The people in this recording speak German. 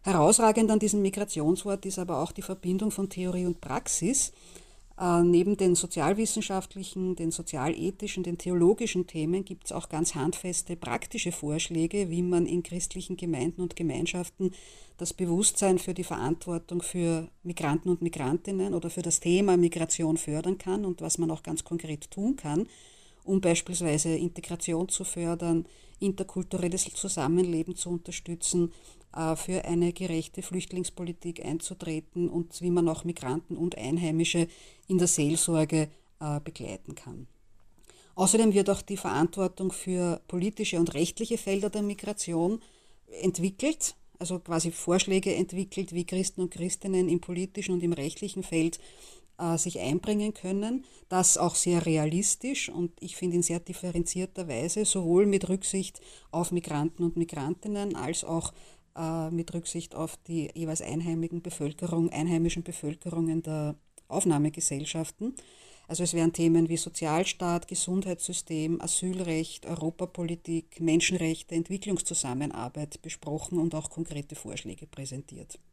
Herausragend an diesem Migrationswort ist aber auch die Verbindung von Theorie und Praxis. Neben den sozialwissenschaftlichen, den sozialethischen, den theologischen Themen gibt es auch ganz handfeste praktische Vorschläge, wie man in christlichen Gemeinden und Gemeinschaften das Bewusstsein für die Verantwortung für Migranten und Migrantinnen oder für das Thema Migration fördern kann und was man auch ganz konkret tun kann, um beispielsweise Integration zu fördern, interkulturelles Zusammenleben zu unterstützen, für eine gerechte Flüchtlingspolitik einzutreten und wie man auch Migranten und Einheimische in der Seelsorge begleiten kann. Außerdem wird auch die Verantwortung für politische und rechtliche Felder der Migration entwickelt, also quasi Vorschläge entwickelt, wie Christen und Christinnen im politischen und im rechtlichen Feld sich einbringen können. Das auch sehr realistisch und ich finde in sehr differenzierter Weise, sowohl mit Rücksicht auf Migranten und Migrantinnen als auch mit Rücksicht auf die jeweils einheimischen Bevölkerungen der Aufnahmegesellschaften. Also es werden Themen wie Sozialstaat, Gesundheitssystem, Asylrecht, Europapolitik, Menschenrechte, Entwicklungszusammenarbeit besprochen und auch konkrete Vorschläge präsentiert.